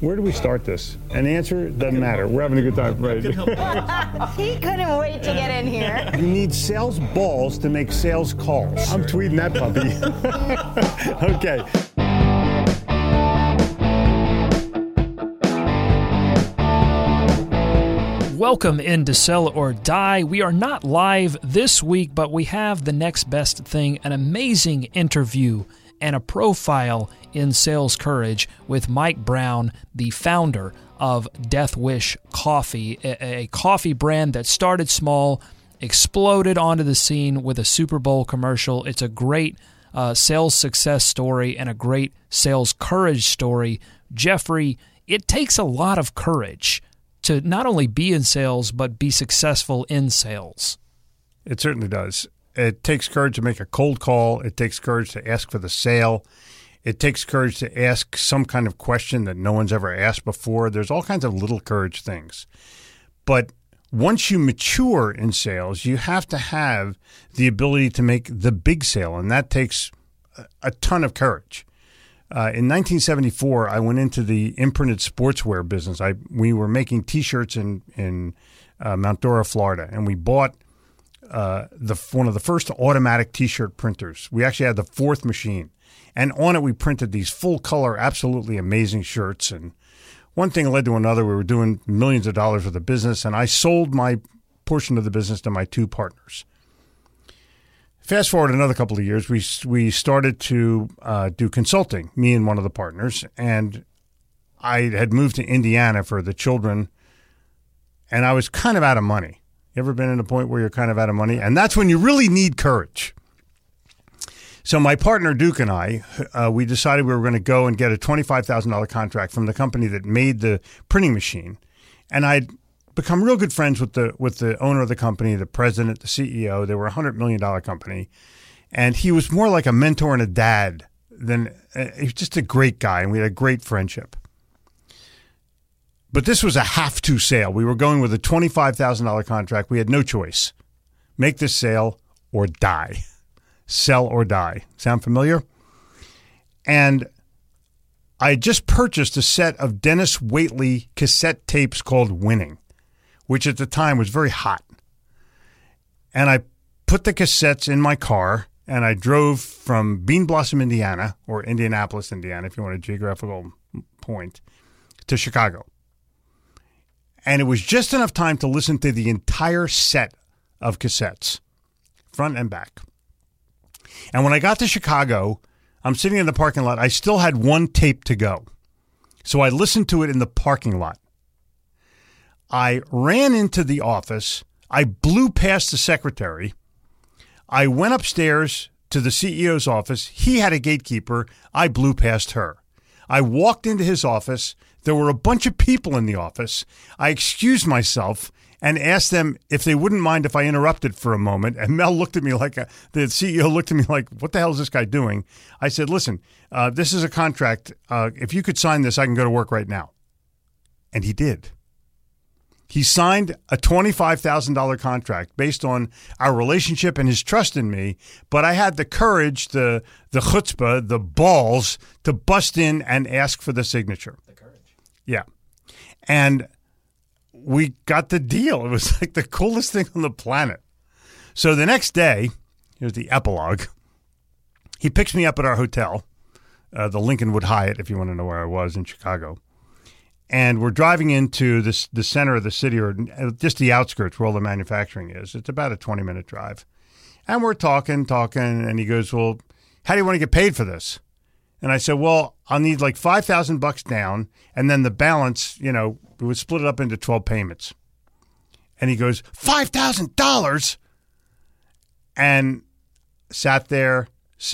Where do we start this? An answer doesn't matter. We're having a good time, right? He couldn't wait to get in here. You need sales balls to make sales calls. I'm tweeting that puppy. Okay. Welcome into Sell or Die. We are not live this week, but we have the next best thing, an amazing interview and a profile in sales courage with Mike Brown, the founder of Death Wish Coffee, a coffee brand that started small, exploded onto the scene with a Super Bowl commercial. It's a great sales success story and a great sales courage story. Jeffrey, it takes a lot of courage to not only be in sales, but be successful in sales. It certainly does. It takes courage to make a cold call. It takes courage to ask for the sale. It takes courage to ask some kind of question that no one's ever asked before. There's all kinds of little courage things. But once you mature in sales, you have to have the ability to make the big sale, and that takes a ton of courage. In 1974, I went into the imprinted sportswear business. We were making T-shirts in Mount Dora, Florida, and we bought one of the first automatic T-shirt printers. We actually had the fourth machine, and on it we printed these full-color, absolutely amazing shirts. And one thing led to another. We were doing millions of dollars worth of business, and I sold my portion of the business to my two partners. Fast forward another couple of years, we started to do consulting, me and one of the partners, and I had moved to Indiana for the children, and I was kind of out of money. You ever been in a point where you're kind of out of money? And that's when you really need courage. So my partner, Duke, and I, we decided we were going to go and get a $25,000 contract from the company that made the printing machine, and I'd become real good friends with the owner of the company, the president, the CEO. They were a $100 million company. And he was more like a mentor and a dad than he was just a great guy. And we had a great friendship. But this was a have-to sale. We were going with a $25,000 contract. We had no choice. Make this sale or die. Sell or die. Sound familiar? And I had just purchased a set of Dennis Waitley cassette tapes called Winning, which at the time was very hot. And I put the cassettes in my car, and I drove from Bean Blossom, Indiana, or Indianapolis, Indiana, if you want a geographical point, to Chicago. And it was just enough time to listen to the entire set of cassettes, front and back. And when I got to Chicago, I'm sitting in the parking lot. I still had one tape to go. So I listened to it in the parking lot. I ran into the office. I blew past the secretary. I went upstairs to the CEO's office. He had a gatekeeper. I blew past her. I walked into his office. There were a bunch of people in the office. I excused myself and asked them if they wouldn't mind if I interrupted for a moment. And Mel looked at me like, the CEO looked at me like, what the hell is this guy doing? I said, listen, this is a contract. If you could sign this, I can go to work right now. And he did. He signed a $25,000 contract based on our relationship and his trust in me, but I had the courage, the chutzpah, the balls to bust in and ask for the signature. The courage. Yeah. And we got the deal. It was like the coolest thing on the planet. So the next day, here's the epilogue. He picks me up at our hotel, the Lincolnwood Hyatt, if you want to know where I was in Chicago. And we're driving into the center of the city, or just the outskirts where all the manufacturing is. It's about a 20-minute drive. And we're talking, and he goes, well, how do you want to get paid for this? And I said, well, I'll need like $5,000 down, and then the balance, we would split it up into 12 payments. And he goes, $5,000? And sat there,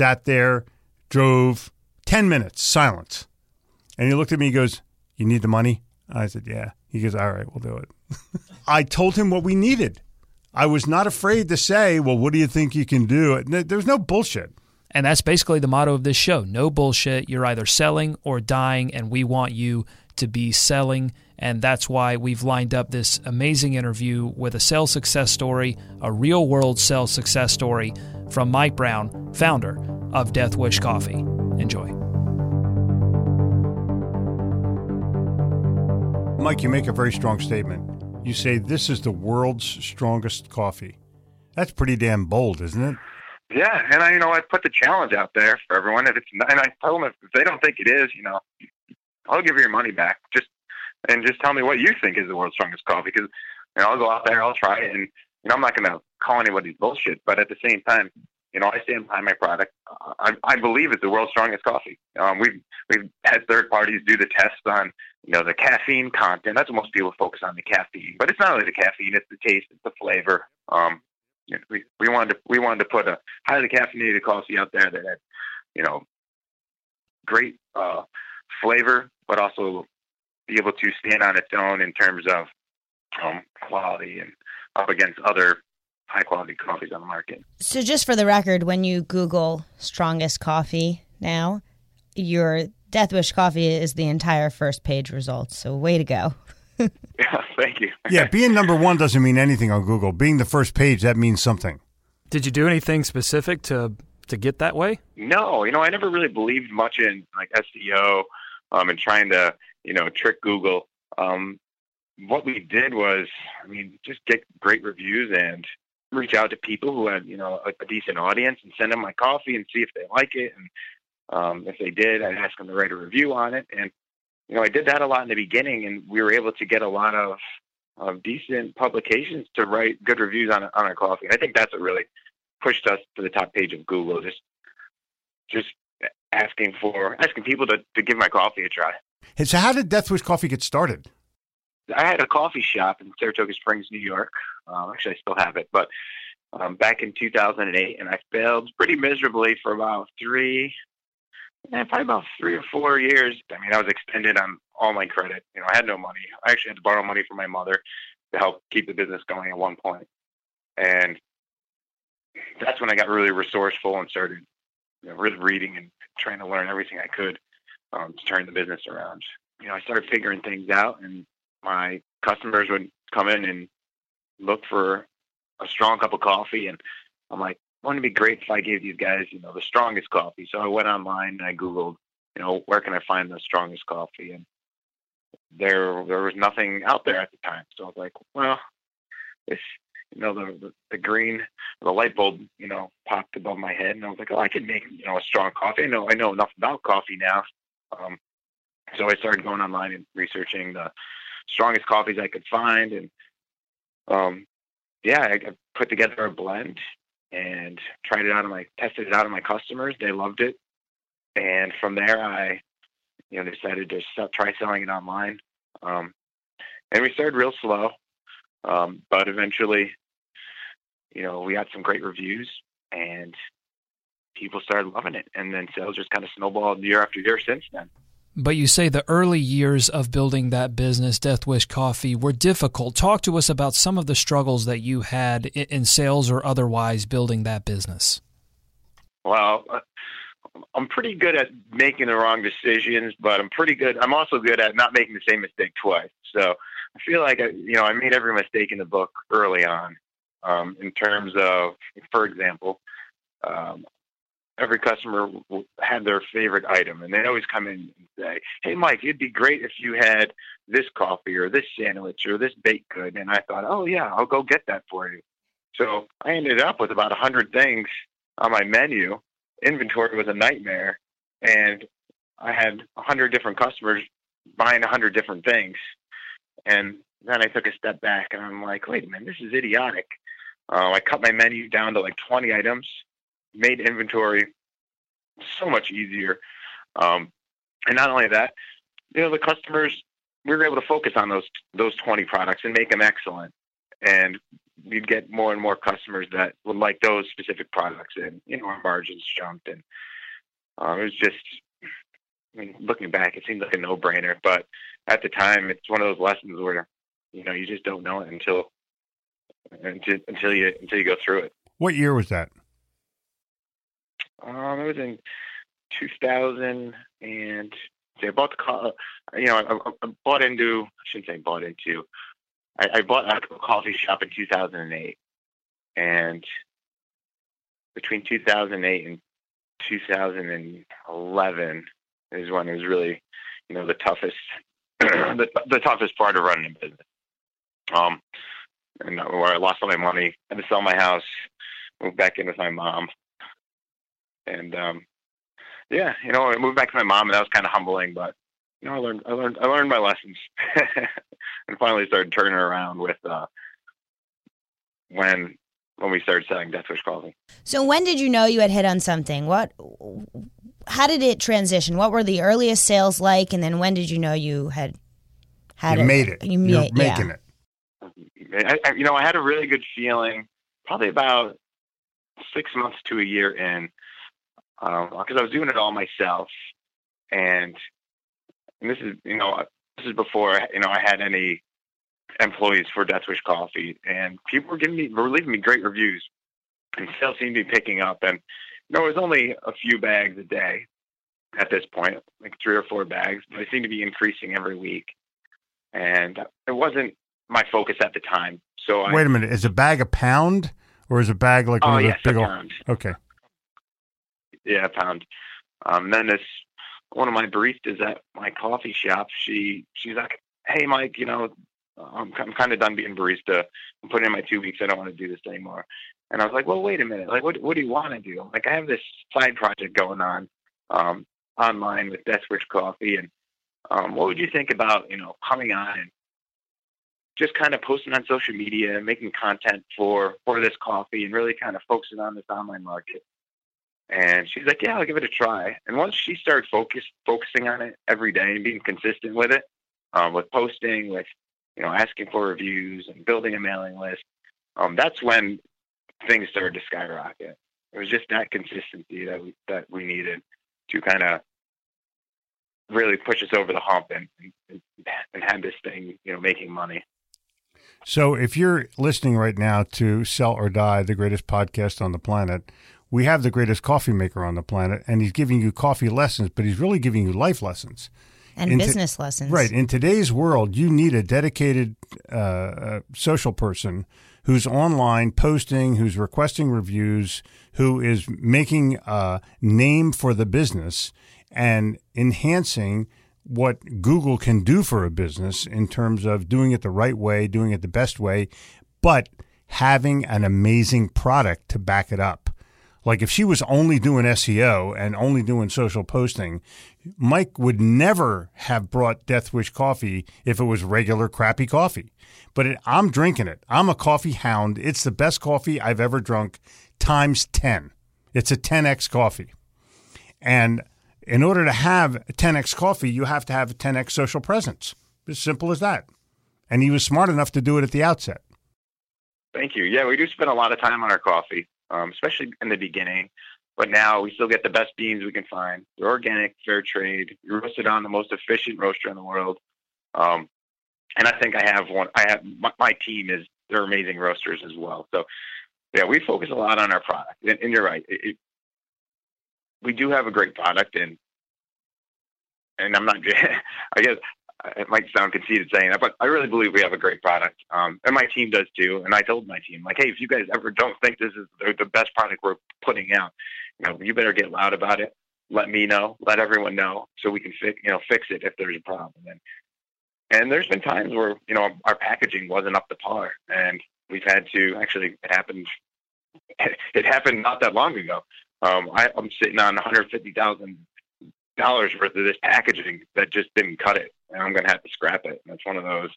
drove 10 minutes, silence. And he looked at me, he goes, you need the money? I said, yeah. He goes, all right, we'll do it. I told him what we needed. I was not afraid to say, well, what do you think you can do? There's no bullshit. And that's basically the motto of this show. No bullshit. You're either selling or dying, and we want you to be selling. And that's why we've lined up this amazing interview with a sales success story, a real-world sales success story from Mike Brown, founder of Death Wish Coffee. Enjoy. Mike, you make a very strong statement. You say this is the world's strongest coffee. That's pretty damn bold, isn't it? Yeah, and I put the challenge out there for everyone. If it's not, and I tell them if they don't think it is, I'll give you your money back. Just tell me what you think is the world's strongest coffee, because I'll go out there, I'll try it, and I'm not going to call anybody bullshit. But at the same time, I stand behind my product. I believe it's the world's strongest coffee. We've had third parties do the tests on the caffeine content. That's what most people focus on, the caffeine. But it's not only the caffeine; it's the taste, it's the flavor. We wanted to put a highly caffeinated coffee out there that had great flavor, but also be able to stand on its own in terms of quality and up against other high-quality coffees on the market. So just for the record, when you Google strongest coffee now, your Death Wish coffee is the entire first page results. So way to go. Yeah, thank you. Yeah, being number one doesn't mean anything on Google. Being the first page, that means something. Did you do anything specific to get that way? No, I never really believed much in like SEO and trying to, trick Google. What we did was, just get great reviews and reach out to people who had, a decent audience and send them my coffee and see if they like it. And if they did, I'd ask them to write a review on it. And, I did that a lot in the beginning, and we were able to get a lot of decent publications to write good reviews on our coffee. And I think that's what really pushed us to the top page of Google, just asking people to give my coffee a try. Hey, so how did Death Wish Coffee get started? I had a coffee shop in Saratoga Springs, New York. Actually, I still have it, but back in 2008, and I failed pretty miserably for probably about 3 or 4 years. I was extended on all my credit. I had no money. I actually had to borrow money from my mother to help keep the business going at one point. And that's when I got really resourceful and started really reading and trying to learn everything I could to turn the business around. I started figuring things out, and my customers would come in and look for a strong cup of coffee. And I'm like, wouldn't it be great if I gave these guys, the strongest coffee? So I went online and I Googled, where can I find the strongest coffee? And there was nothing out there at the time. So I was like, well, this, the green, the light bulb, popped above my head. And I was like, oh, I can make, a strong coffee. I know enough about coffee now. So I started going online and researching the strongest coffees I could find. And, I put together a blend and tested it out on my customers. They loved it. And from there, I, decided to try selling it online. And we started real slow. But eventually, we got some great reviews and people started loving it. And then sales just kind of snowballed year after year since then. But you say the early years of building that business, Death Wish Coffee, were difficult. Talk to us about some of the struggles that you had in sales or otherwise building that business. Well, I'm pretty good at making the wrong decisions, but I'm also good at not making the same mistake twice. So I feel like, I made every mistake in the book early on, in terms of, for example, every customer had their favorite item, and they'd always come in and say, hey, Mike, it'd be great if you had this coffee or this sandwich or this baked good. And I thought, oh, yeah, I'll go get that for you. So I ended up with about 100 things on my menu. Inventory was a nightmare, and I had 100 different customers buying 100 different things. And then I took a step back, and I'm like, wait a minute, this is idiotic. I cut my menu down to like 20 items, made inventory so much easier. And not only that, the customers, we were able to focus on those 20 products and make them excellent. And we'd get more and more customers that would like those specific products, and, our margins jumped. And it was just, looking back, it seemed like a no-brainer, but at the time, it's one of those lessons where, you just don't know it until you go through it. What year was that? It was in 2000, and I bought I bought into. I shouldn't say bought into. I bought a coffee shop in 2008, and between 2008 and 2011 is when it was really, the toughest the toughest part of running a business. And where I lost all my money, I had to sell my house, moved back in with my mom, and yeah, I moved back to my mom, and that was kind of humbling, but I learned my lessons, and finally started turning around with when we started selling Deathwish Coffee. So when did you know you had hit on something? How did it transition? What were the earliest sales like, and then when did you know you had made it? You're making it. I had a really good feeling probably about 6 months to a year in, because I was doing it all myself, and this is before I had any employees for Deathwish Coffee, and people were leaving me great reviews, and sales seemed to be picking up, and it was only a few bags a day at this point, like 3 or 4 bags, but they seemed to be increasing every week, and it wasn't my focus at the time. So wait a minute, is a bag a pound, or is a bag like one of those big old? Pound. Okay. Yeah, a pound. Then one of my baristas at my coffee shop, she's like, "Hey, Mike, I'm kind of done being barista. I'm putting in my 2 weeks. I don't want to do this anymore." And I was like, "Well, wait a minute. Like, what do you want to do?" Like, I have this side project going on online with Deathwish Coffee, and what would you think about coming on and just kind of posting on social media and making content for this coffee and really kind of focusing on this online market? And she's like, "Yeah, I'll give it a try." And once she started focusing on it every day and being consistent with it, with posting, with asking for reviews and building a mailing list, that's when things started to skyrocket. It was just that consistency that we needed to kind of really push us over the hump and have this thing making money. So if you're listening right now to Sell or Die, the greatest podcast on the planet, we have the greatest coffee maker on the planet, and he's giving you coffee lessons, but he's really giving you life lessons. And business lessons. Right. In today's world, you need a dedicated social person who's online posting, who's requesting reviews, who is making a name for the business and enhancing what Google can do for a business in terms of doing it the right way, doing it the best way, but having an amazing product to back it up. Like if she was only doing SEO and only doing social posting, Mike would never have brought Deathwish Coffee if it was regular crappy coffee. But I'm drinking it. I'm a coffee hound. It's the best coffee I've ever drunk times 10. It's a 10X coffee. And in order to have a 10X coffee, you have to have a 10X social presence. As simple as that. And he was smart enough to do it at the outset. Thank you. Yeah, we do spend a lot of time on our coffee. Especially in the beginning, but now we still get the best beans we can find. They're organic, fair trade. You're roasted on the most efficient roaster in the world. And I think my team they're amazing roasters as well. So yeah, we focus a lot on our product, and you're right. We do have a great product, and I'm not, I guess it might sound conceited saying that, but I really believe we have a great product. And my team does too. And I told my team, like, hey, if you guys ever don't think this is the best product we're putting out, you better get loud about it. Let me know, let everyone know, so we can fix it if there's a problem. And there's been times where, our packaging wasn't up to par, and we've had to, actually, it happened not that long ago. I'm sitting on $150,000 worth of this packaging that just didn't cut it, and I'm going to have to scrap it. And it's one of those,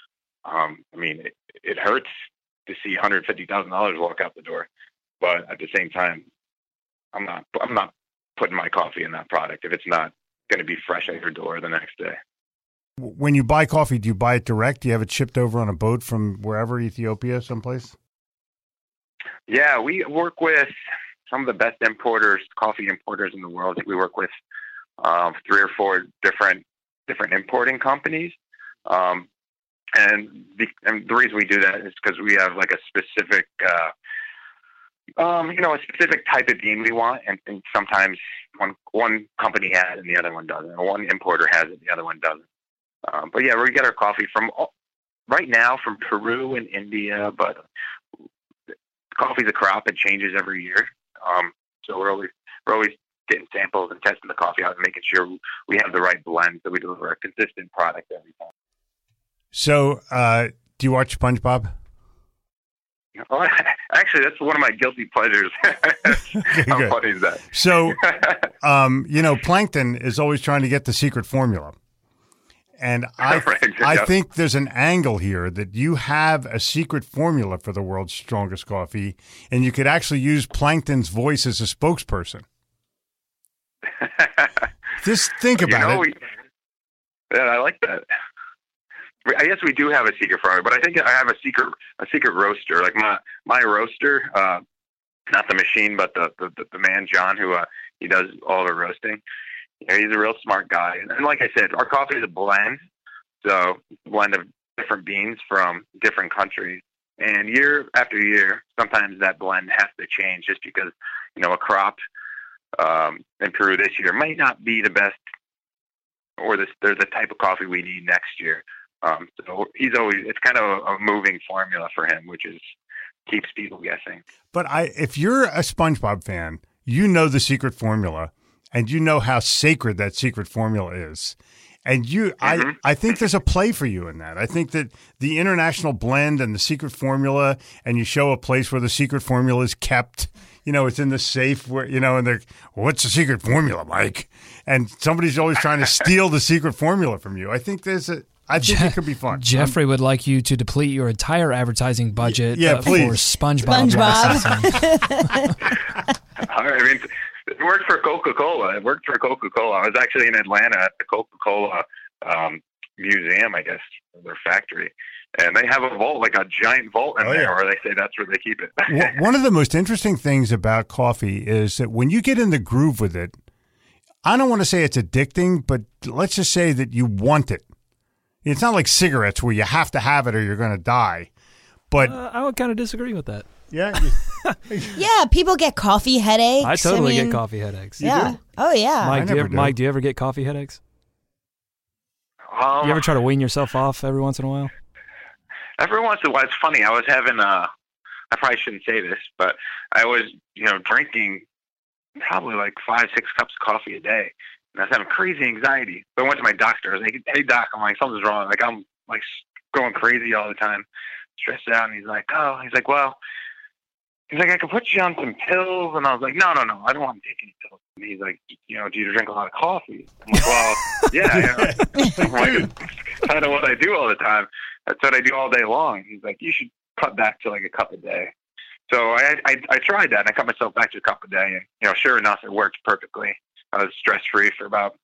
it hurts to see $150,000 walk out the door, but at the same time, I'm not putting my coffee in that product if it's not going to be fresh at your door the next day. When you buy coffee, do you buy it direct? Do you have it shipped over on a boat from wherever, Ethiopia, someplace? Yeah, we work with some of the best coffee importers in the world. We work with 3 or 4 different importing companies. And the reason we do that is because we have like a specific, a specific type of bean we want. And sometimes one company has it and the other one doesn't. Or one importer has it, the other one doesn't. But yeah, we get our coffee right now from Peru and India, but coffee's a crop. It changes every year. So we're always getting samples and testing the coffee out and making sure we have the right blend so we deliver a consistent product every time. So, do you watch SpongeBob? Oh, actually, that's one of my guilty pleasures. How funny is that? So, Plankton is always trying to get the secret formula. And I think there's an angle here that you have a secret formula for the world's strongest coffee, and you could actually use Plankton's voice as a spokesperson. Just think about it. Yeah, I like that. I guess we do have a secret formula, but I think I have a secret roaster. Like my roaster, not the machine, but the man John who he does all the roasting. He's a real smart guy, and like I said, our coffee is a blend, so a blend of different beans from different countries. And year after year, sometimes that blend has to change just because a crop in Peru this year might not be the best, or the type of coffee we need next year. So it's kind of a moving formula for him, which keeps people guessing. But if you're a SpongeBob fan, you know the secret formula, and you know how sacred that secret formula is. And I think there's a play for you in that. I think that the international blend and the secret formula, and you show a place where the secret formula is kept, it's in the safe where, and they're, what's the secret formula, Mike? And somebody's always trying to steal the secret formula from you. I think it could be fun. Jeffrey would like you to deplete your entire advertising budget please. For SpongeBob licensing. I mean, it worked for Coca-Cola. I was actually in Atlanta at the Coca-Cola museum, I guess, their factory. And they have a vault, like a giant vault in there, where they say that's where they keep it. One of the most interesting things about coffee is that when you get in the groove with it, I don't want to say it's addicting, but let's just say that you want it. It's not like cigarettes where you have to have it or you're going to die. But I would kind of disagree with that. Yeah. Yeah, people get coffee headaches. I totally get coffee headaches. Yeah. Oh, yeah. Mike, do you ever get coffee headaches? You ever try to wean yourself off every once in a while? Every once in a while. It's funny. I was having I probably shouldn't say this, but I was, drinking probably like 5-6 cups of coffee a day. And I was having crazy anxiety. So I went to my doctor. I was like, hey, doc, I'm like, something's wrong. Like, I'm like going crazy all the time, stressed out. And he's like, well, I can put you on some pills. And I was like, no, I don't want to take any pills. And he's like, do you drink a lot of coffee? I'm like, well, yeah. I'm like, it's kind of what I do all the time. That's what I do all day long. He's like, you should cut back to like a cup a day. So I tried that, and I cut myself back to a cup a day. And, sure enough, it worked perfectly. I was stress-free for about,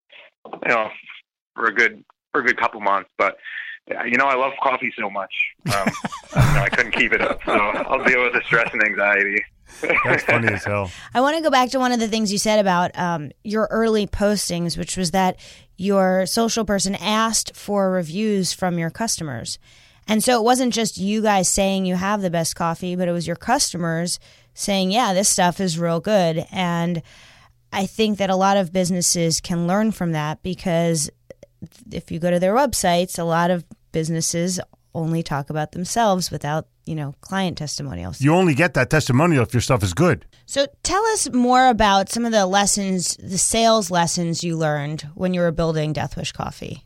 for a good couple months. But, I love coffee so much. I couldn't keep it up. So I'll deal with the stress and anxiety. That's funny as hell. I want to go back to one of the things you said about your early postings, which was that your social person asked for reviews from your customers. And so it wasn't just you guys saying you have the best coffee, but it was your customers saying, yeah, this stuff is real good. And I think that a lot of businesses can learn from that, because if you go to their websites, a lot of businesses only talk about themselves without, client testimonials. You only get that testimonial if your stuff is good. So tell us more about some of the lessons, the sales lessons you learned when you were building Death Wish Coffee.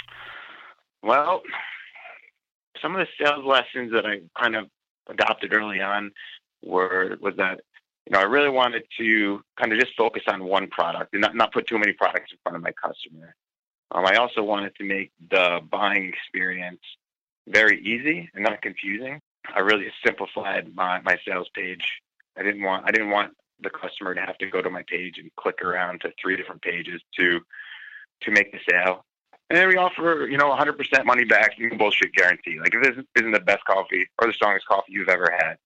Well, some of the sales lessons that I kind of adopted early on was that, I really wanted to kind of just focus on one product and not put too many products in front of my customer. I also wanted to make the buying experience very easy and not confusing. I really simplified my sales page. I didn't want the customer to have to go to my page and click around to 3 different pages to make the sale. And then we offer, 100% money back, no bullshit guarantee. Like, if this isn't the best coffee or the strongest coffee you've ever had,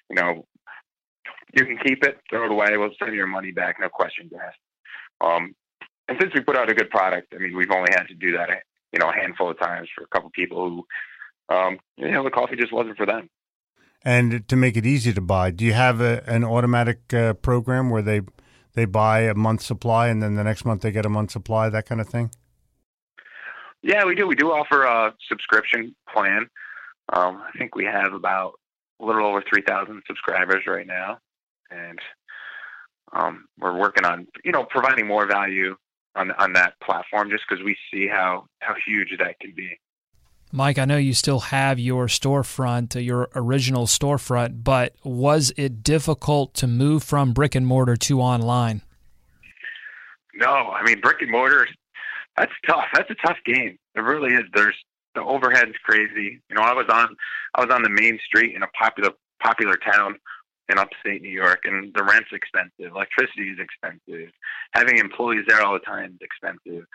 you can keep it, throw it away. We'll send you your money back, no questions asked. And since we put out a good product, we've only had to do that, a handful of times for a couple people who, the coffee just wasn't for them. And to make it easy to buy, do you have an automatic program where they buy a month's supply and then the next month they get a month's supply, that kind of thing? Yeah, we do. We do offer a subscription plan. I think we have about a little over 3,000 subscribers right now. And we're working on, providing more value on that platform, just because we see how huge that can be. Mike, I know you still have your storefront, your original storefront, but was it difficult to move from brick and mortar to online? No, I mean, brick and mortar, that's tough. That's a tough game. It really is. The overhead's crazy. I was on the main street in a popular town in upstate New York, and the rent's expensive. Electricity is expensive. Having employees there all the time is expensive.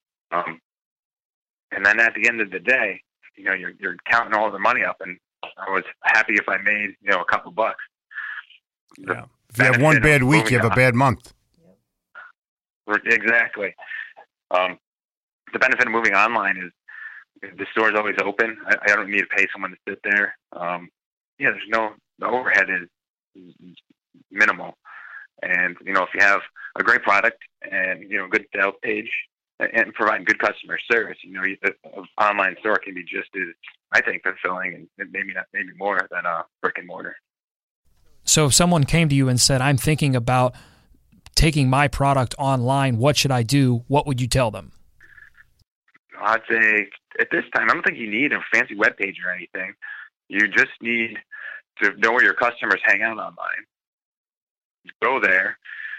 And then at the end of the day, you're counting all the money up, and I was happy if I made, a couple bucks. Yeah. If you have one bad week, you have a bad month. Exactly. The benefit of moving online is the store's always open. I don't need to pay someone to sit there. The overhead is minimal. And, if you have a great product and, a good sales page and providing good customer service, an online store can be just as, I think, fulfilling and maybe more than a brick and mortar. So if someone came to you and said, I'm thinking about taking my product online, what should I do? What would you tell them? I'd say at this time, I don't think you need a fancy web page or anything. You just need to know where your customers hang out online. Go there.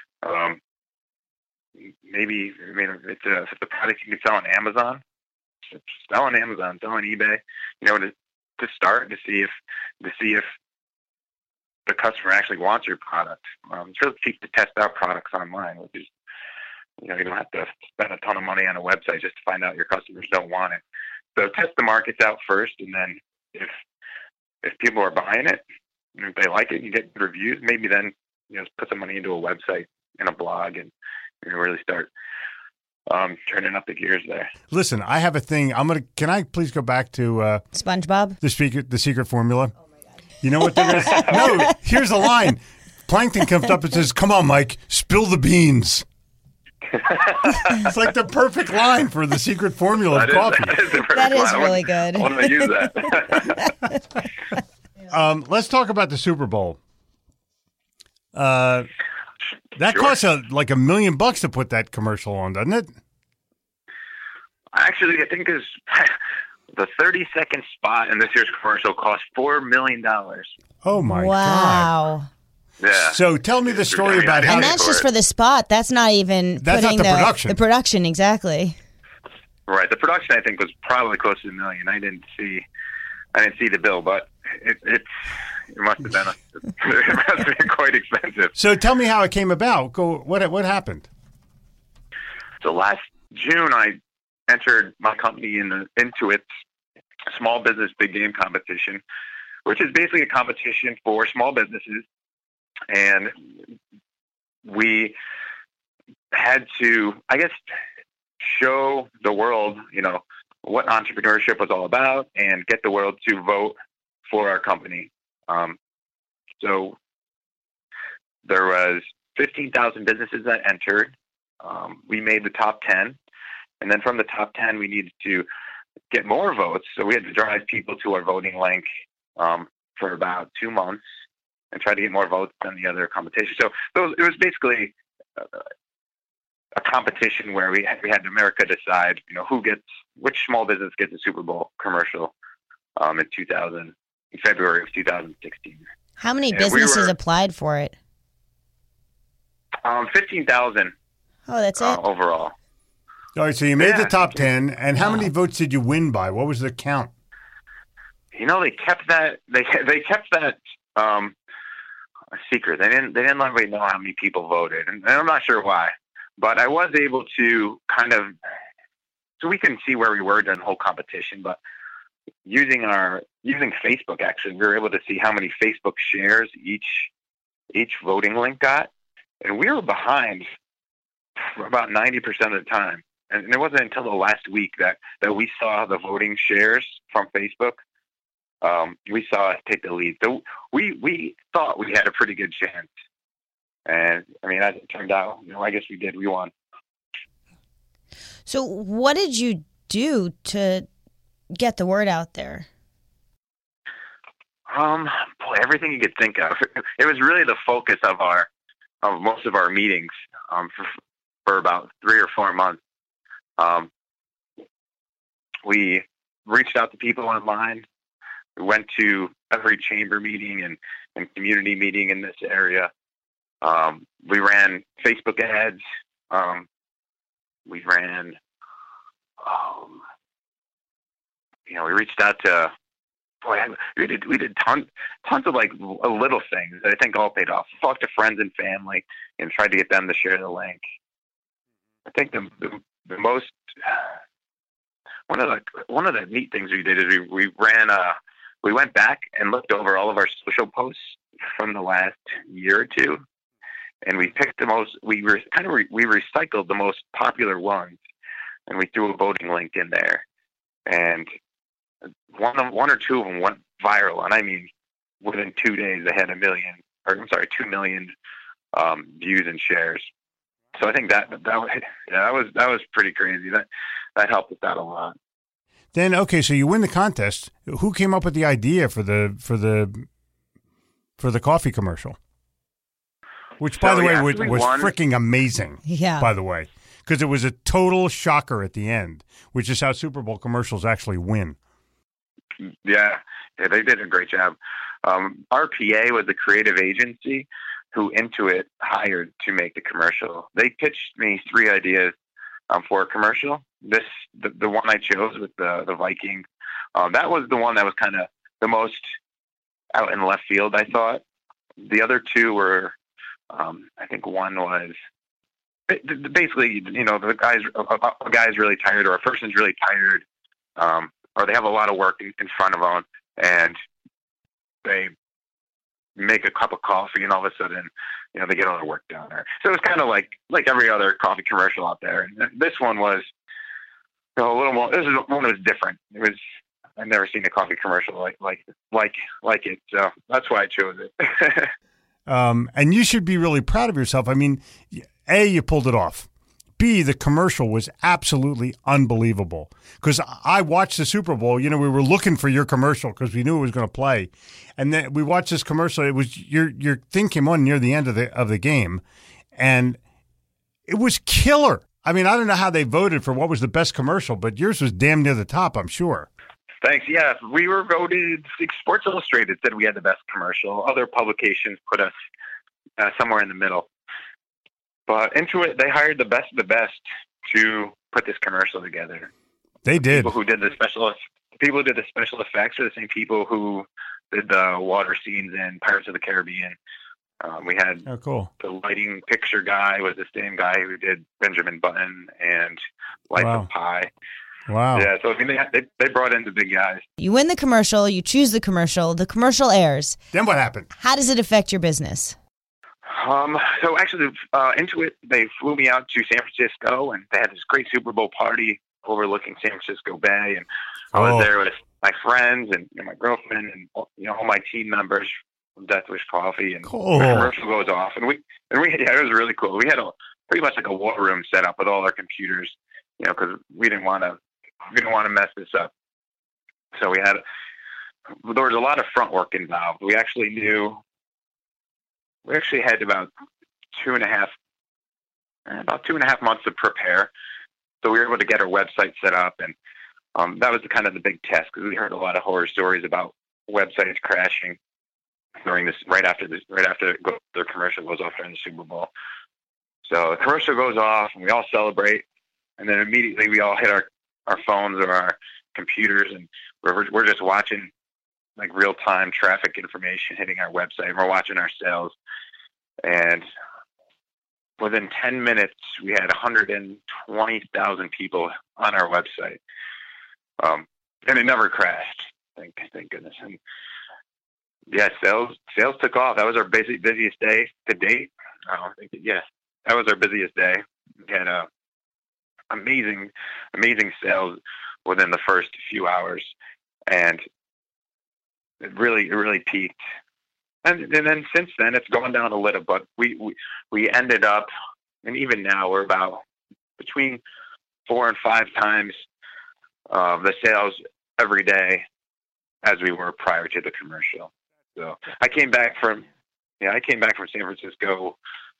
If the product you can sell on Amazon, sell on Amazon, sell on eBay. To start to see if the customer actually wants your product. It's really cheap to test out products online, which is, you don't have to spend a ton of money on a website just to find out your customers don't want it. So test the markets out first, and then if people are buying it, and if they like it, you get reviews, maybe then, put some money into a website and a blog and really start turning up the gears there. Listen, I have a thing. Can I please go back to SpongeBob? The secret formula? Oh my God. You know what they're going to say? No, here's the line. Plankton comes up and says, "Come on, Mike, spill the beans." It's like the perfect line for the secret formula of coffee. That is really good. I want to use that. Let's talk about the Super Bowl. That costs like $1 million to put that commercial on, doesn't it? Actually, I think the 30-second spot in this year's commercial cost $4 million. Oh my God! Wow. Yeah. So tell me the story about how. And that's just for the spot. That's not even putting the production. The production, exactly. Right. The production, I think, was probably close to $1 million. I didn't see the bill, but it must have been quite expensive. So tell me how it came about. What happened? So last June, I entered my company into its small business big game competition, which is basically a competition for small businesses. And we had to, I guess, show the world, what entrepreneurship was all about and get the world to vote for our company. So there was 15,000 businesses that entered. We made the top 10. And then from the top 10, we needed to get more votes. So we had to drive people to our voting link for about 2 months and try to get more votes than the other competition. So it was basically a competition where we had America decide, which small business gets a Super Bowl commercial in February of 2016. How many businesses applied for it? 15,000. Oh, that's it? Overall. All right, so you made the top 10, and how many votes did you win by? What was the count? They kept that. They kept that a secret. They didn't let me know how many people voted, and I'm not sure why. But I was able to so we can see where we were during the whole competition. But using Facebook, actually, we were able to see how many Facebook shares each voting link got, and we were behind for about 90% of the time. And it wasn't until the last week that we saw the voting shares from Facebook. We saw it take the lead. So we thought we had a pretty good chance. And, as it turned out, I guess we did. We won. So what did you do to get the word out there? Everything you could think of. It was really the focus of our of most of our meetings for about 3 or 4 months. We reached out to people online. We went to every chamber meeting and community meeting in this area. We ran Facebook ads. We ran, we reached out to, we did tons of like little things that I think all paid off. Talked to friends and family and tried to get them to share the link. I think the most, one of the neat things we did is we went back and looked over all of our social posts from the last year or two, and we picked we recycled the most popular ones, and we threw a voting link in there, and one or two of them went viral, and I mean within 2 days they had 2 million views and shares. So I think that was pretty crazy. That helped us out a lot. Then okay, so you win the contest. Who came up with the idea for the coffee commercial? Which, by the way, was freaking amazing. Yeah. By the way, because it was a total shocker at the end, which is how Super Bowl commercials actually win. Yeah, they did a great job. RPA was the creative agency who Intuit hired to make the commercial. They pitched me 3 ideas for a commercial. The one I chose with the Viking, that was the one that was kind of the most out in left field, I thought. The other 2 were, I think one was basically, the a guy's really tired, or a person's really tired, or they have a lot of work in front of them, and they make a cup of coffee, and all of a sudden, they get all their work done. So it was kind of like every other coffee commercial out there. And this one was a little more. This one was different. I've never seen a coffee commercial like it. So that's why I chose it. And you should be really proud of yourself. I mean, A, you pulled it off. B, the commercial was absolutely unbelievable. Because I watched the Super Bowl. We were looking for your commercial because we knew it was going to play, and then we watched this commercial. It was your thing came on near the end of the game, and it was killer. I mean, I don't know how they voted for what was the best commercial, but yours was damn near the top, I'm sure. Thanks. Yeah, we were voted. Sports Illustrated said we had the best commercial. Other publications put us somewhere in the middle. But Intuit, they hired the best of the best to put this commercial together. They did. People who did the special effects are the same people who did the water scenes in Pirates of the Caribbean. We had cool. The lighting picture guy was the same guy who did Benjamin Button and Life of Pi. Wow. Yeah, so I mean, they brought in the big guys. You win the commercial, you choose the commercial airs. Then what happened? How does it affect your business? So actually, Intuit, they flew me out to San Francisco, and they had this great Super Bowl party overlooking San Francisco Bay, and I was there with my friends and my girlfriend and all my team members from Death Wish Coffee, and cool. The commercial goes off, and we it was really cool. We had pretty much like a war room set up with all our computers, because we didn't want to mess this up. So there was a lot of front work involved. We actually had about 2.5 months to prepare. So we were able to get our website set up, and that was kind of the big test, because we heard a lot of horror stories about websites crashing during this, right after the commercial goes off during the Super Bowl. So the commercial goes off, and we all celebrate, and then immediately we all hit our phones or our computers, and we're just watching like real-time traffic information hitting our website. We're watching our sales, and within 10 minutes, we had 120,000 people on our website, and it never crashed. Thank goodness. And yeah, sales took off. That was our busiest day to date. That was our busiest day. We had amazing sales within the first few hours, and it really peaked. And then since then, it's gone down a little, but we ended up, and even now we're about between 4 and 5 times the sales every day as we were prior to the commercial. So I came back from San Francisco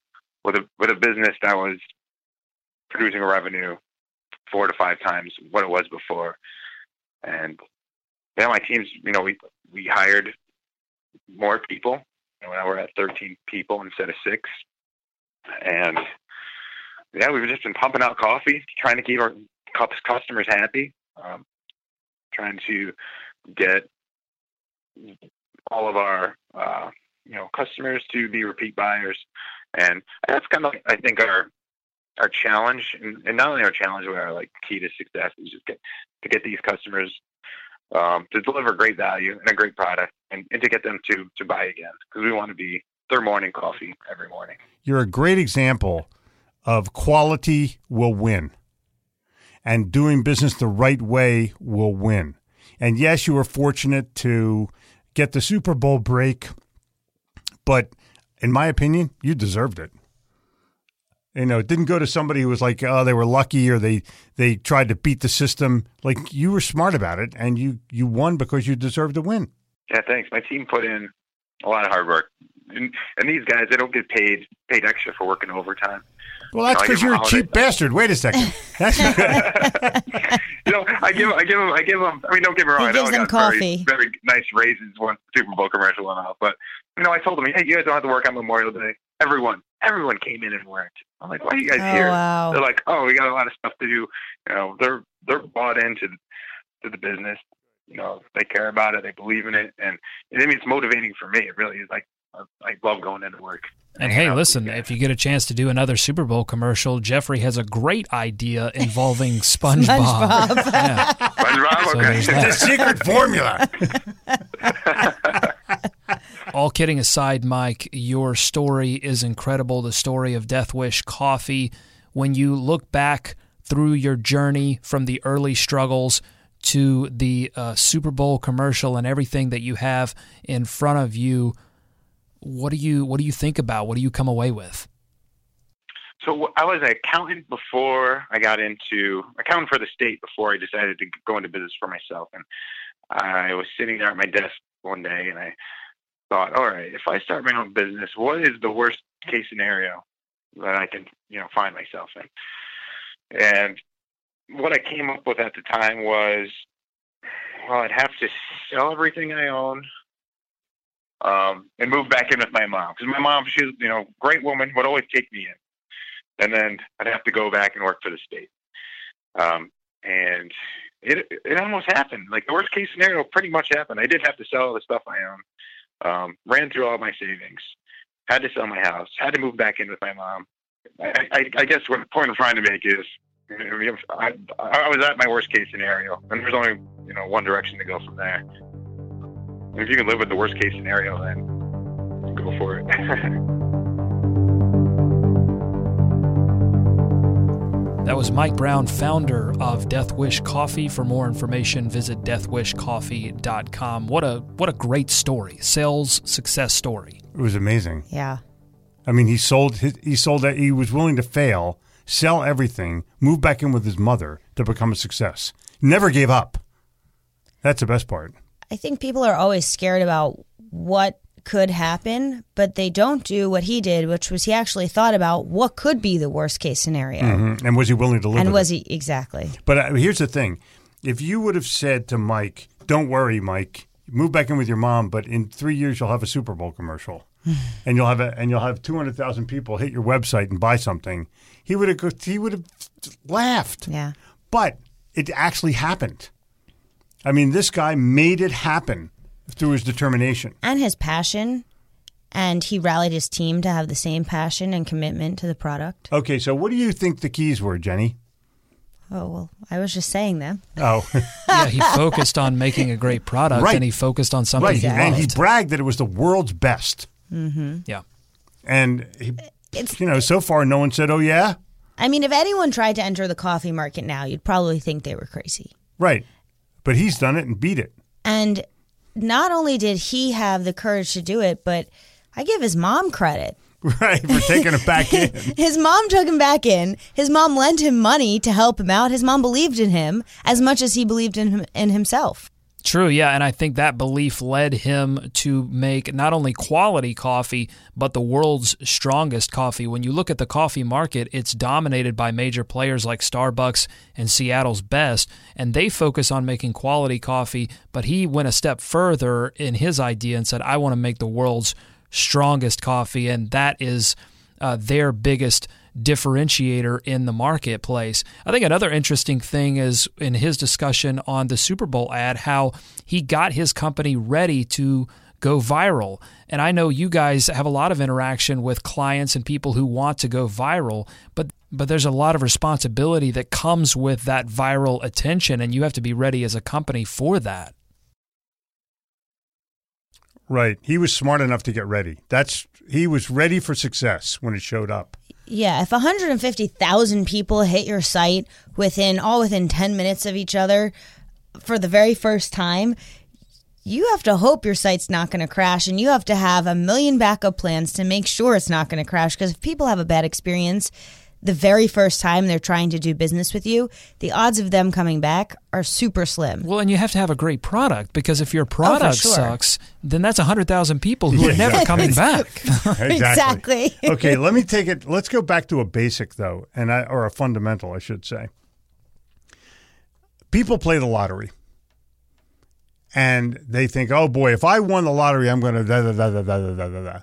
with a business that was producing a revenue 4 to 5 times what it was before. And yeah, my teams, we hired more people. Now we're at 13 people instead of 6. And yeah, we've just been pumping out coffee, trying to keep our customers happy, trying to get all of our customers to be repeat buyers. And that's kind of, I think, our challenge, and not only our challenge, but our key to success is just to get these customers to deliver great value and a great product, and to get them to buy again, because we want to be their morning coffee every morning. You're a great example of quality will win, and doing business the right way will win. And yes, you were fortunate to get the Super Bowl break, but in my opinion, you deserved it. It didn't go to somebody who was like, oh, they were lucky, or they tried to beat the system. Like, you were smart about it, and you won because you deserved to win. Yeah, thanks. My team put in a lot of hard work. And these guys, they don't get paid extra for working overtime. Well, that's because you're a cheap bastard. Wait a second. That's I give them. I mean, don't get me wrong. He gives them coffee. Very nice raises once the Super Bowl commercial went out. But I told them, hey, you guys don't have to work on Memorial Day. Everyone came in and worked. I'm like, why are you guys here? Wow. They're like, oh, we got a lot of stuff to do. They're bought into the business. They care about it. They believe in it, and it's motivating for me. It really is. I love going into work. And hey, listen, if you get a chance to do another Super Bowl commercial, Jeffrey has a great idea involving SpongeBob. Yeah. SpongeBob, okay. It's a secret formula. All kidding aside, Mike, your story is incredible, the story of Death Wish Coffee. When you look back through your journey from the early struggles to the Super Bowl commercial and everything that you have in front of you, what do you think about? What do you come away with? So I was an accountant before I got into accounting for the state before I decided to go into business for myself. And I was sitting there at my desk one day and I thought, all right, if I start my own business, what is the worst case scenario that I can, find myself in? And what I came up with at the time was, well, I'd have to sell everything I own, and move back in with my mom. Because my mom, she's, great woman, would always take me in. And then I'd have to go back and work for the state. And it almost happened. Like, the worst case scenario pretty much happened. I did have to sell all the stuff I own. Ran through all my savings. Had to sell my house. Had to move back in with my mom. I guess what the point I'm trying to make is, I was at my worst case scenario. And there's only, one direction to go from there. If you can live with the worst case scenario, then go for it. That was Mike Brown, founder of Death Wish Coffee. For more information, visit deathwishcoffee.com. What a great story. Sales success story. It was amazing. Yeah. I mean, he sold that. He was willing to fail, sell everything, move back in with his mother to become a success. Never gave up. That's the best part. I think people are always scared about what could happen, but they don't do what he did, which was he actually thought about what could be the worst case scenario. Mm-hmm. And was he willing to live with it? And was he, exactly. But here's the thing. If you would have said to Mike, don't worry, Mike, move back in with your mom, but in 3 years you'll have a Super Bowl commercial and you'll have 200,000 people hit your website and buy something, he would have laughed. Yeah. But it actually happened. I mean, this guy made it happen through his determination. And his passion. And he rallied his team to have the same passion and commitment to the product. Okay, so what do you think the keys were, Jenny? Oh, well, I was just saying them. Oh. Yeah, he focused on making a great product, right. And he focused on something he loved. And he bragged that it was the world's best. Mm-hmm. Yeah. And, so far no one said, oh, yeah? I mean, if anyone tried to enter the coffee market now, you'd probably think they were crazy. Right. But he's done it and beat it. And not only did he have the courage to do it, but I give his mom credit. Right, for taking it back in. His mom took him back in. His mom lent him money to help him out. His mom believed in him as much as he believed in himself. True, yeah, and I think that belief led him to make not only quality coffee, but the world's strongest coffee. When you look at the coffee market, it's dominated by major players like Starbucks and Seattle's Best, and they focus on making quality coffee, but he went a step further in his idea and said, I want to make the world's strongest coffee, and that is their biggest differentiator in the marketplace. I think another interesting thing is in his discussion on the Super Bowl ad, how he got his company ready to go viral. And I know you guys have a lot of interaction with clients and people who want to go viral, but there's a lot of responsibility that comes with that viral attention, and you have to be ready as a company for that. Right. He was smart enough to get ready. He was ready for success when it showed up. Yeah, if 150,000 people hit your site within 10 minutes of each other for the very first time, you have to hope your site's not going to crash, and you have to have a million backup plans to make sure it's not going to crash, because if people have a bad experience the very first time they're trying to do business with you, the odds of them coming back are super slim. Well, and you have to have a great product, because if your product sucks, then that's 100,000 people who are never coming back. Exactly. Okay, let's go back to a basic, though, or a fundamental, I should say. People play the lottery, and they think, oh boy, if I won the lottery, I'm going to da-da-da-da-da-da-da-da.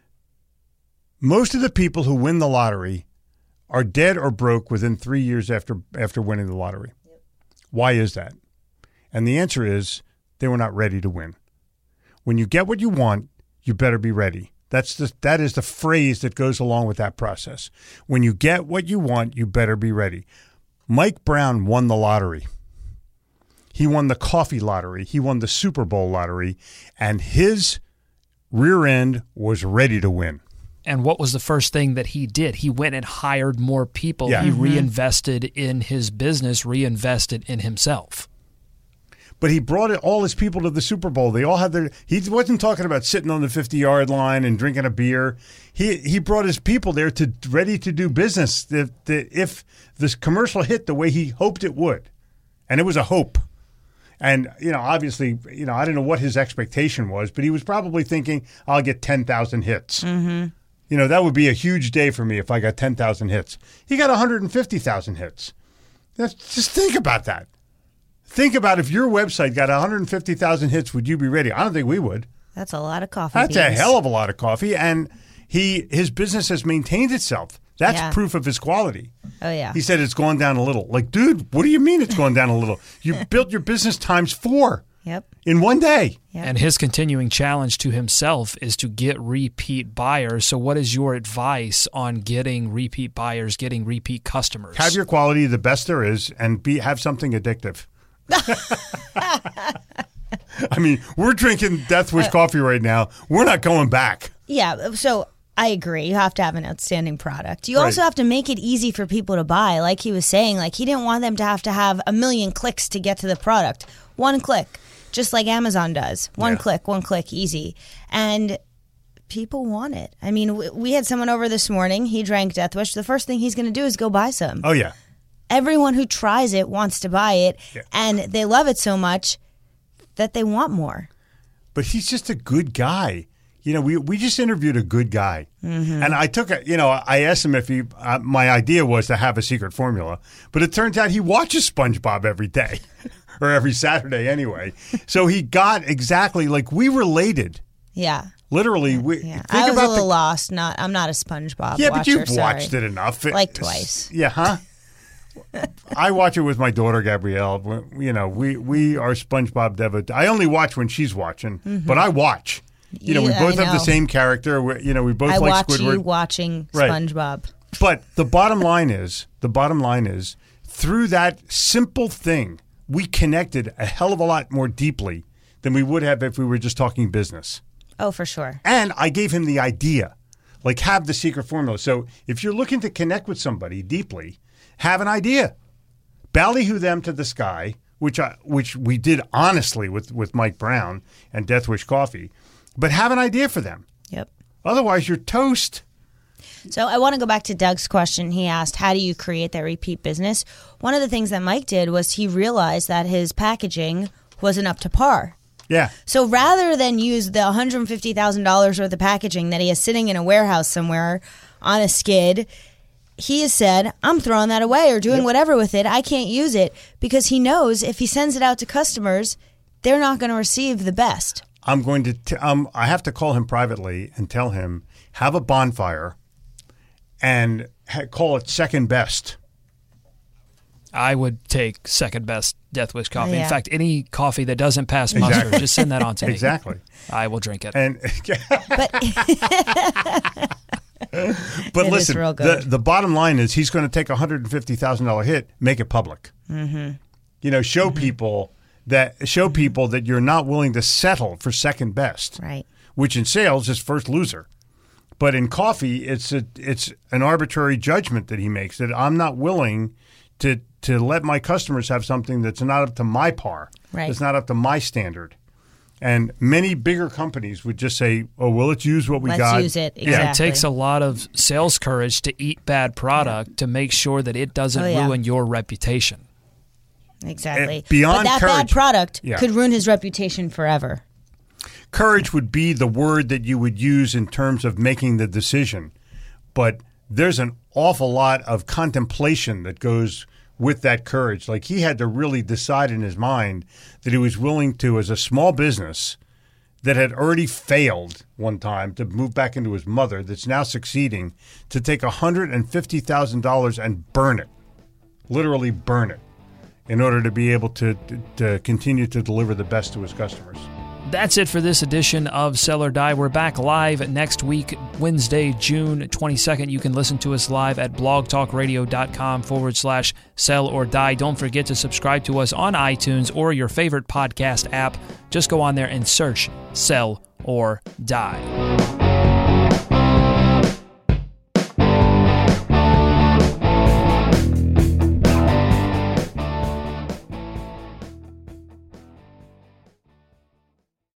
Most of the people who win the lottery are dead or broke within 3 years after winning the lottery. Yep. Why is that? And the answer is they were not ready to win. When you get what you want, you better be ready. That is the phrase that goes along with that process. When you get what you want, you better be ready. Mike Brown won the lottery. He won the coffee lottery. He won the Super Bowl lottery, and his rear end was ready to win. And what was the first thing that he did? He went and hired more people. Yeah. He reinvested in his business, reinvested in himself. But he brought all his people to the Super Bowl. They all had he wasn't talking about sitting on the 50-yard line and drinking a beer. He brought his people there ready to do business if this commercial hit the way he hoped it would. And it was a hope. And, obviously, I don't know what his expectation was, but he was probably thinking, I'll get 10,000 hits. Mm-hmm. That would be a huge day for me if I got 10,000 hits. He got 150,000 hits. Just think about that. Think about if your website got 150,000 hits, would you be ready? I don't think we would. That's a lot of coffee. That's a hell of a lot of coffee. And his business has maintained itself. That's proof of his quality. Oh, yeah. He said it's gone down a little. Like, dude, what do you mean it's gone down a little? You built your business times 4. Yep. In one day. Yep. And his continuing challenge to himself is to get repeat buyers. So what is your advice on getting repeat buyers, getting repeat customers? Have your quality the best there is, and have something addictive. I mean, we're drinking Death Wish coffee right now. We're not going back. Yeah, so I agree. You have to have an outstanding product. You also have to make it easy for people to buy. Like he was saying, he didn't want them to have a million clicks to get to the product. One click. Just like Amazon does. One click, easy. And people want it. I mean, we had someone over this morning. He drank Death Wish. The first thing he's going to do is go buy some. Oh, yeah. Everyone who tries it wants to buy it, and they love it so much that they want more. But he's just a good guy. We just interviewed a good guy. Mm-hmm. And I took I asked him if my idea was to have a secret formula. But it turns out he watches SpongeBob every day. Or every Saturday anyway. So he got exactly, we related. Yeah. Literally. I was a little lost. I'm not a SpongeBob watcher. But you've watched it enough. Twice. Yeah, huh? I watch it with my daughter, Gabrielle. We are SpongeBob devotees. I only watch when she's watching, but I watch. We both have the same character. We both like Squidward. I watch you watching SpongeBob. Right. But the bottom line is, through that simple thing, we connected a hell of a lot more deeply than we would have if we were just talking business. Oh, for sure. And I gave him the idea, have the secret formula. So if you're looking to connect with somebody deeply, have an idea. Ballyhoo them to the sky, which we did honestly with Mike Brown and Death Wish Coffee, but have an idea for them. Yep. Otherwise, you're toast. So I want to go back to Doug's question. He asked, how do you create that repeat business? One of the things that Mike did was he realized that his packaging wasn't up to par. Yeah. So rather than use the $150,000 worth of packaging that he is sitting in a warehouse somewhere on a skid, he has said, I'm throwing that away or doing whatever with it. I can't use it, because he knows if he sends it out to customers, they're not going to receive the best. I'm going to. I have to call him privately and tell him, have a bonfire, and call it second best. I would take second best Death Wish coffee. Yeah. In fact, any coffee that doesn't pass muster, just send that on to me. Exactly. I will drink it. And But but It is listen, real good. the bottom line is he's going to take a $150,000 hit, make it public. Mm-hmm. You know, show people that you're not willing to settle for second best. right. Which in sales is first loser. But in coffee, it's an arbitrary judgment that he makes, that I'm not willing to let my customers have something that's not up to my par. Right. It's not up to my standard. And many bigger companies would just say, oh, well, let's use what we Let's got. use it. Yeah, Exactly. it takes a lot of sales courage to eat bad product to make sure that it doesn't Oh, yeah. ruin your reputation. Exactly. Beyond but that bad courage. product Yeah. could ruin his reputation forever. Courage would be the word that you would use in terms of making the decision. But there's an awful lot of contemplation that goes with that courage. Like, he had to really decide in his mind that he was willing to, as a small business that had already failed one time, to move back into his mother, that's now succeeding, to take $150,000 and burn it, literally burn it, in order to be able to continue to deliver the best to his customers. That's it for this edition of Sell or Die. We're back live next week, Wednesday, June 22nd. You can listen to us live at blogtalkradio.com/sell or die. Don't forget to subscribe to us on iTunes or your favorite podcast app. Just go on there and search Sell or Die.